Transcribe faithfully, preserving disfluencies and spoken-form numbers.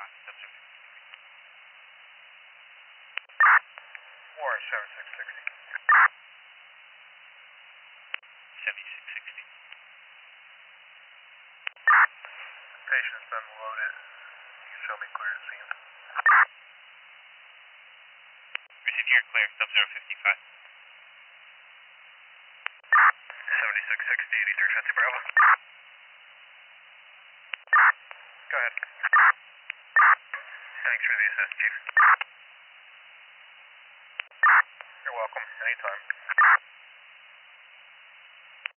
five, step zero. Warren seventy-six sixty. seventy-six sixty. Patient's been loaded. You can show me clear to scene. Receive here, clear, step zero fifty-five. seventy-six sixty, eighty-three fifty Bravo. Go ahead. Thanks for the assist, Chief. You're welcome. Anytime.